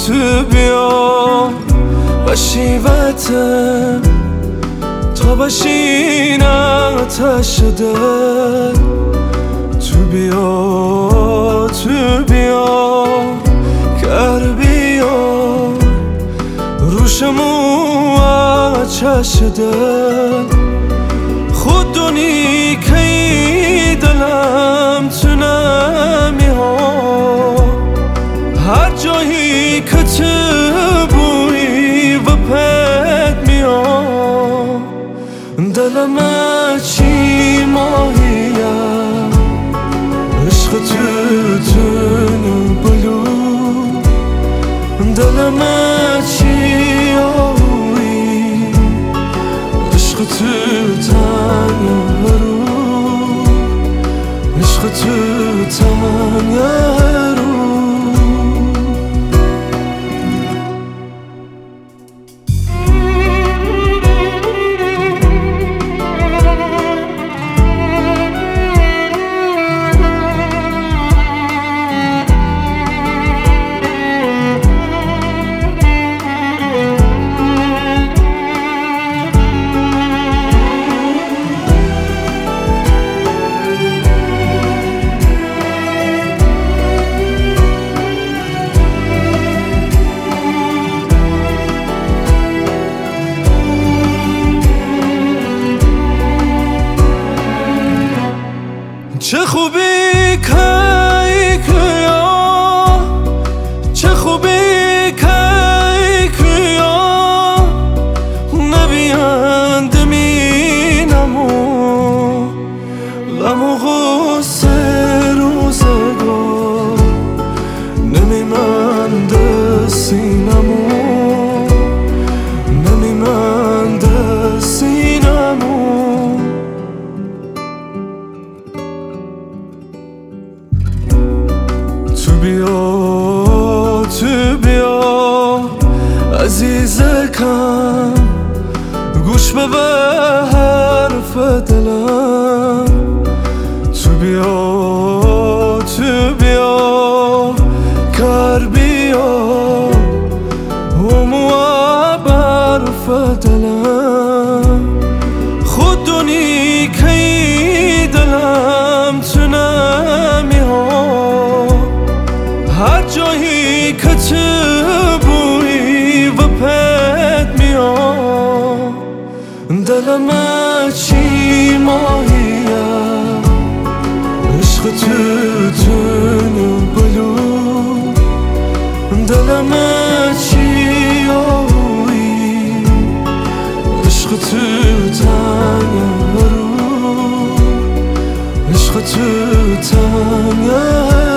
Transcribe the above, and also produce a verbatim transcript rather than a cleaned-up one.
تو بیا بشیوتم تا بشین آتش دل. تو بیا تو بیا کر بیا روشمو آتش دل. خودونی کی دلم تو نمی ها هر جایی که تو بوی و پد می ها دلم چی ماهیه عشق تو تنو بلو. دلم چی آوی عشق تو تنو عشق تو تنو. چه خوبی که کیا چه خوبی که کیا نبیند مینمو غم و غصه روزگار نمیمند سینمو نمیمند سینمو. تو بیا تو بیا عزیز کم گوش به حرف دلم. تو بیا تو بیا کر بیا همو برف دلم. خودونی کی دلم تو نمی ها هر جایی که تو بوی و پد می ها دلم چی ماهیه عشق تو تنو بلو. دلم چی آوی عشق تو تنو عشق تو تنو.